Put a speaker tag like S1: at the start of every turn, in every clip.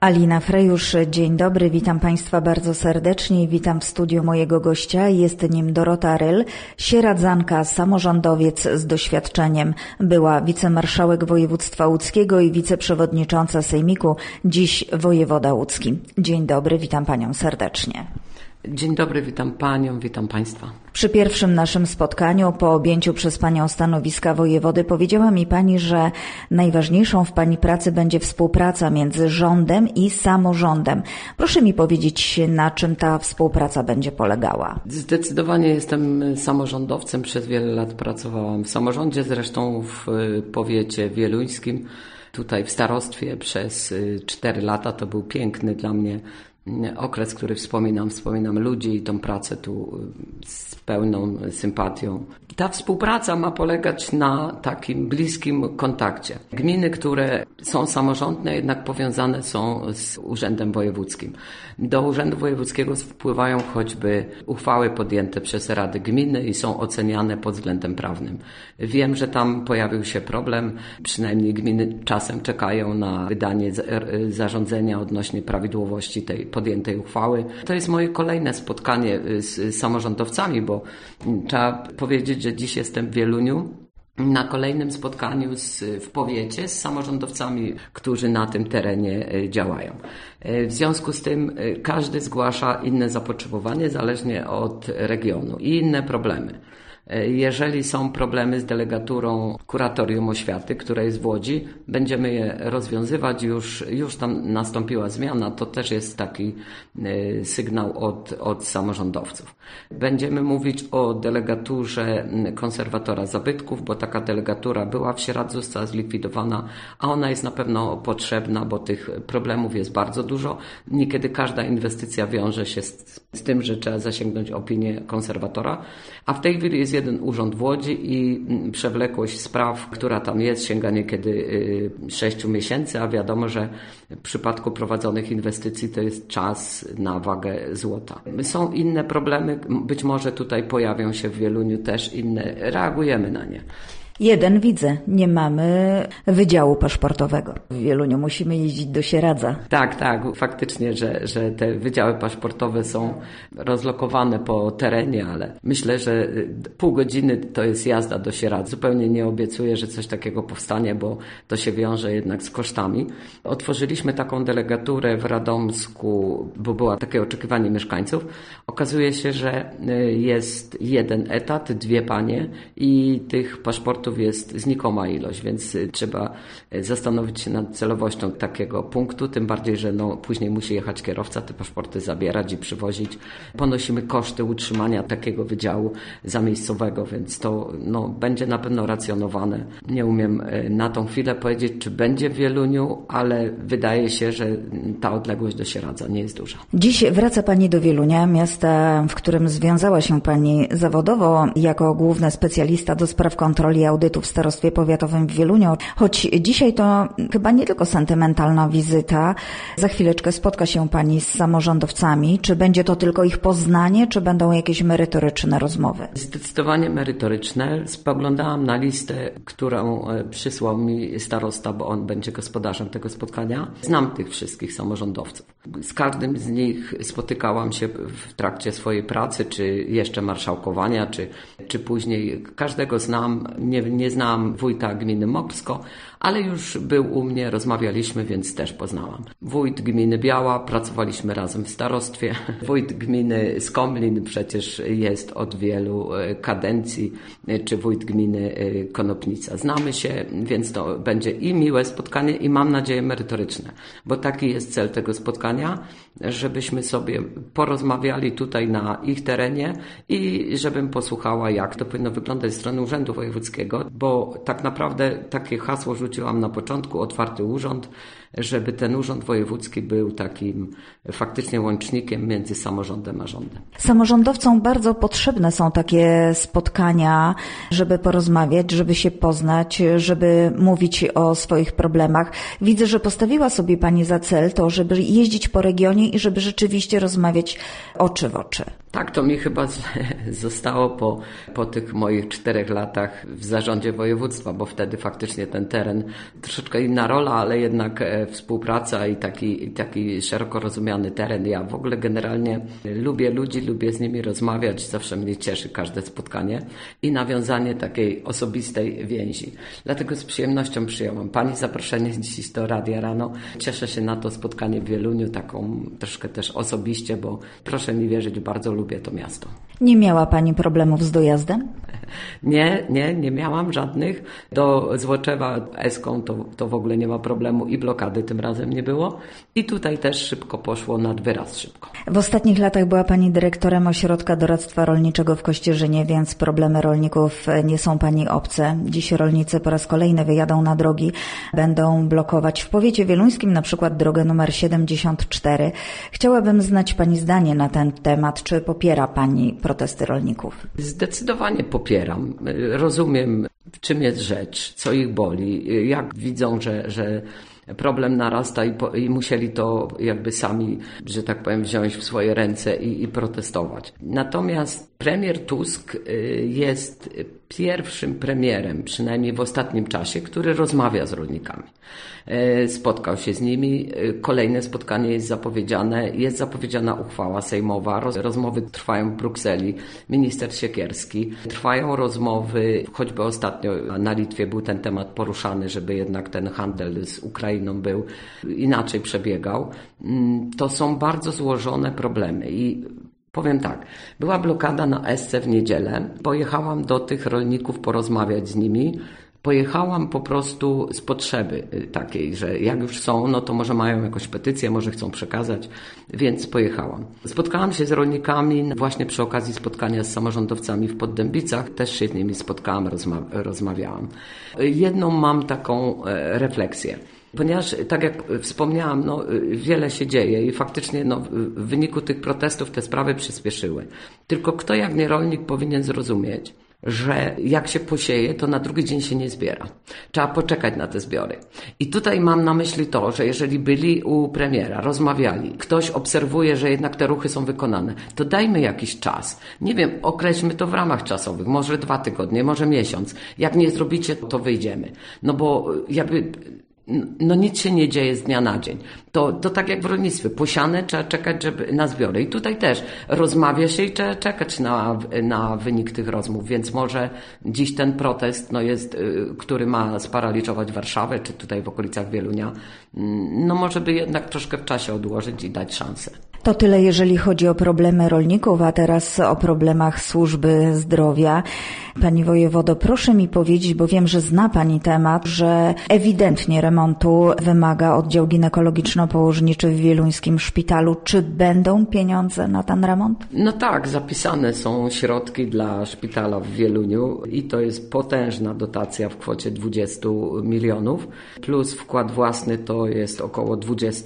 S1: Alina Frejusz, dzień dobry, witam Państwa bardzo serdecznie i witam w studiu mojego gościa. Jest nim Dorota Ryl, sieradzanka, samorządowiec z doświadczeniem. Była wicemarszałek województwa łódzkiego i wiceprzewodnicząca sejmiku, dziś wojewoda łódzki. Dzień dobry, witam Panią serdecznie.
S2: Dzień dobry, witam Panią, witam Państwa.
S1: Przy pierwszym naszym spotkaniu po objęciu przez Panią stanowiska wojewody powiedziała mi Pani, że najważniejszą w Pani pracy będzie współpraca między rządem i samorządem. Proszę mi powiedzieć, na czym ta współpraca będzie polegała?
S2: Zdecydowanie jestem samorządowcem, przez wiele lat pracowałam w samorządzie, zresztą w powiecie wieluńskim. Tutaj w starostwie przez 4 lata to był piękny dla mnie okres, który wspominam ludzi i tą pracę tu z pełną sympatią. Ta współpraca ma polegać na takim bliskim kontakcie. Gminy, które są samorządne, jednak powiązane są z Urzędem Wojewódzkim. Do Urzędu Wojewódzkiego wpływają choćby uchwały podjęte przez Rady Gminy i są oceniane pod względem prawnym. Wiem, że tam pojawił się problem, przynajmniej gminy czasem czekają na wydanie zarządzenia odnośnie prawidłowości tej podjętej uchwały. To jest moje kolejne spotkanie z samorządowcami, bo trzeba powiedzieć, że dziś jestem w Wieluniu na kolejnym spotkaniu w powiecie z samorządowcami, którzy na tym terenie działają. W związku z tym każdy zgłasza inne zapotrzebowanie zależnie od regionu i inne problemy. Jeżeli są problemy z delegaturą Kuratorium Oświaty, które jest w Łodzi, będziemy je rozwiązywać. Już tam nastąpiła zmiana. To też jest taki sygnał od samorządowców. Będziemy mówić o delegaturze konserwatora zabytków, bo taka delegatura była w Sieradzu, została zlikwidowana, a ona jest na pewno potrzebna, bo tych problemów jest bardzo dużo. Niekiedy każda inwestycja wiąże się z tym, że trzeba zasięgnąć opinię konserwatora, a w tej chwili jest jeden urząd w Łodzi i przewlekłość spraw, która tam jest, sięga niekiedy 6 miesięcy, a wiadomo, że w przypadku prowadzonych inwestycji to jest czas na wagę złota. Są inne problemy, być może tutaj pojawią się w Wieluniu też inne, reagujemy na nie.
S1: Jeden widzę, nie mamy wydziału paszportowego. W Wieluniu musimy jeździć do Sieradza.
S2: Tak, faktycznie, że te wydziały paszportowe są rozlokowane po terenie, ale myślę, że pół godziny to jest jazda do Sieradza. Zupełnie nie obiecuję, że coś takiego powstanie, bo to się wiąże jednak z kosztami. Otworzyliśmy taką delegaturę w Radomsku, bo było takie oczekiwanie mieszkańców. Okazuje się, że jest 1 etat, 2 panie i tych paszportów jest znikoma ilość, więc trzeba zastanowić się nad celowością takiego punktu, tym bardziej, że później musi jechać kierowca, te paszporty zabierać i przywozić. Ponosimy koszty utrzymania takiego wydziału zamiejscowego, więc to będzie na pewno racjonowane. Nie umiem na tą chwilę powiedzieć, czy będzie w Wieluniu, ale wydaje się, że ta odległość do Sieradza nie jest duża.
S1: Dziś wraca Pani do Wielunia, miasta, w którym związała się Pani zawodowo jako główny specjalista do spraw kontroli audytu w starostwie powiatowym w Wieluniu. Choć dzisiaj to chyba nie tylko sentymentalna wizyta. Za chwileczkę spotka się Pani z samorządowcami. Czy będzie to tylko ich poznanie, czy będą jakieś merytoryczne rozmowy?
S2: Zdecydowanie merytoryczne. Spoglądałam na listę, którą przysłał mi starosta, bo on będzie gospodarzem tego spotkania. Znam tych wszystkich samorządowców. Z każdym z nich spotykałam się w trakcie swojej pracy, czy jeszcze marszałkowania, czy później. Każdego znam. Nie znałam wójta gminy Mopsko, ale już był u mnie, rozmawialiśmy, więc też poznałam. Wójt gminy Biała, pracowaliśmy razem w starostwie. Wójt gminy Skomlin przecież jest od wielu kadencji, czy wójt gminy Konopnica. Znamy się, więc to będzie i miłe spotkanie, i mam nadzieję merytoryczne, bo taki jest cel tego spotkania, żebyśmy sobie porozmawiali tutaj na ich terenie i żebym posłuchała, jak to powinno wyglądać z strony Urzędu Wojewódzkiego, bo tak naprawdę takie hasło rzuciłam na początku, otwarty urząd, żeby ten urząd wojewódzki był takim faktycznie łącznikiem między samorządem a rządem.
S1: Samorządowcom bardzo potrzebne są takie spotkania, żeby porozmawiać, żeby się poznać, żeby mówić o swoich problemach. Widzę, że postawiła sobie Pani za cel to, żeby jeździć po regionie i żeby rzeczywiście rozmawiać oczy w oczy.
S2: Tak, to mi chyba zostało po tych moich 4 latach w zarządzie województwa, bo wtedy faktycznie ten teren, troszeczkę inna rola, ale jednak współpraca i taki szeroko rozumiany teren. Ja w ogóle generalnie lubię ludzi, lubię z nimi rozmawiać, zawsze mnie cieszy każde spotkanie i nawiązanie takiej osobistej więzi. Dlatego z przyjemnością przyjąłem Pani zaproszenie dziś do Radia Rano. Cieszę się na to spotkanie w Wieluniu, taką troszkę też osobiście, bo proszę mi wierzyć, bardzo lubię to miasto.
S1: Nie miała Pani problemów z dojazdem?
S2: Nie miałam żadnych. Do Złoczewa Eską to w ogóle nie ma problemu i blokady tym razem nie było. I tutaj też szybko poszło, nad wyraz szybko.
S1: W ostatnich latach była Pani dyrektorem Ośrodka Doradztwa Rolniczego w Kościerzynie, więc problemy rolników nie są Pani obce. Dziś rolnicy po raz kolejny wyjadą na drogi, będą blokować w powiecie wieluńskim na przykład drogę numer 74. Chciałabym znać Pani zdanie na ten temat. Czy popiera Pani protesty rolników?
S2: Zdecydowanie popieram. Rozumiem, w czym jest rzecz, co ich boli, jak widzą, że problem narasta i musieli to jakby sami, że tak powiem, wziąć w swoje ręce i protestować. Natomiast premier Tusk jest pierwszym premierem, przynajmniej w ostatnim czasie, który rozmawia z rolnikami. Spotkał się z nimi, kolejne spotkanie jest zapowiedziana uchwała sejmowa, rozmowy trwają w Brukseli, minister Siekierski, trwają rozmowy, choćby ostatnio na Litwie był ten temat poruszany, żeby jednak ten handel z Ukrainą był inaczej przebiegał. To są bardzo złożone problemy i powiem tak, była blokada na Esce w niedzielę, pojechałam do tych rolników porozmawiać z nimi, pojechałam po prostu z potrzeby takiej, że jak już są, no to może mają jakąś petycję, może chcą przekazać, więc pojechałam. Spotkałam się z rolnikami właśnie przy okazji spotkania z samorządowcami w Poddębicach, też się z nimi spotkałam, rozmawiałam. Jedną mam taką refleksję. Ponieważ, tak jak wspomniałam, wiele się dzieje i faktycznie w wyniku tych protestów te sprawy przyspieszyły. Tylko kto jak nie rolnik powinien zrozumieć, że jak się posieje, to na drugi dzień się nie zbiera. Trzeba poczekać na te zbiory. I tutaj mam na myśli to, że jeżeli byli u premiera, rozmawiali, ktoś obserwuje, że jednak te ruchy są wykonane, to dajmy jakiś czas. Nie wiem, określmy to w ramach czasowych, może 2 tygodnie, może miesiąc. Jak nie zrobicie, to wyjdziemy. Bo jakby nic się nie dzieje z dnia na dzień. To tak jak w rolnictwie. Posiane trzeba czekać na zbiory. I tutaj też rozmawia się i trzeba czekać na wynik tych rozmów. Więc może dziś ten protest który ma sparaliżować Warszawę, czy tutaj w okolicach Wielunia, może by jednak troszkę w czasie odłożyć i dać szansę.
S1: To tyle, jeżeli chodzi o problemy rolników, a teraz o problemach służby zdrowia. Pani wojewodo, proszę mi powiedzieć, bo wiem, że zna Pani temat, że ewidentnie remontu wymaga oddział ginekologiczno-położniczy w wieluńskim szpitalu. Czy będą pieniądze na ten remont?
S2: Tak, zapisane są środki dla szpitala w Wieluniu i to jest potężna dotacja w kwocie 20 milionów, plus wkład własny to jest około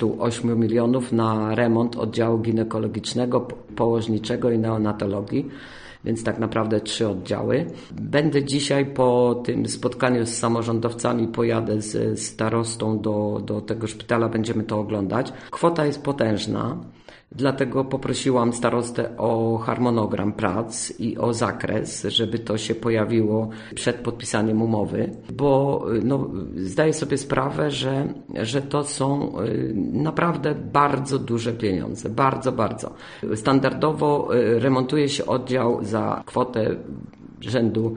S2: 28 milionów na remont oddziału ginekologicznego, położniczego i neonatologii. Więc tak naprawdę 3 oddziały. Będę dzisiaj po tym spotkaniu z samorządowcami, pojadę z starostą do tego szpitala, będziemy to oglądać. Kwota jest potężna, dlatego poprosiłam starostę o harmonogram prac i o zakres, żeby to się pojawiło przed podpisaniem umowy, bo zdaję sobie sprawę, że to są naprawdę bardzo duże pieniądze, bardzo, bardzo. Standardowo remontuje się oddział za kwotę rzędu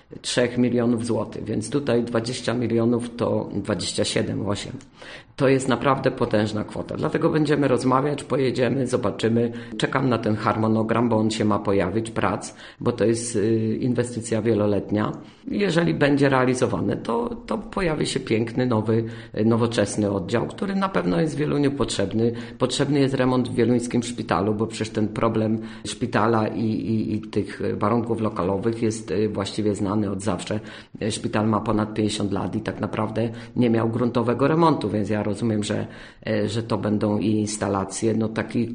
S2: 3 milionów złotych, więc tutaj 20 milionów to 27,8. To jest naprawdę potężna kwota. Dlatego będziemy rozmawiać, pojedziemy, zobaczymy. Czekam na ten harmonogram, bo on się ma pojawić, prac, bo to jest inwestycja wieloletnia. Jeżeli będzie realizowany, to pojawi się piękny, nowoczesny oddział, który na pewno jest w Wieluniu potrzebny. Potrzebny jest remont w wieluńskim szpitalu, bo przecież ten problem szpitala i tych warunków lokalowych jest właściwie znany od zawsze. Szpital ma ponad 50 lat i tak naprawdę nie miał gruntowego remontu, więc ja rozumiem, że to będą i instalacje, taki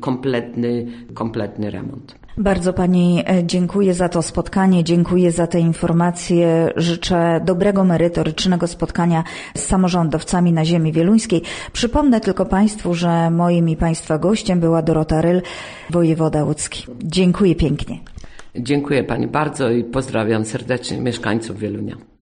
S2: kompletny remont.
S1: Bardzo Pani dziękuję za to spotkanie, dziękuję za te informacje. Życzę dobrego, merytorycznego spotkania z samorządowcami na ziemi wieluńskiej. Przypomnę tylko Państwu, że moim i Państwa gościem była Dorota Ryl, wojewoda łódzki. Dziękuję pięknie.
S2: Dziękuję Pani bardzo i pozdrawiam serdecznie mieszkańców Wielunia.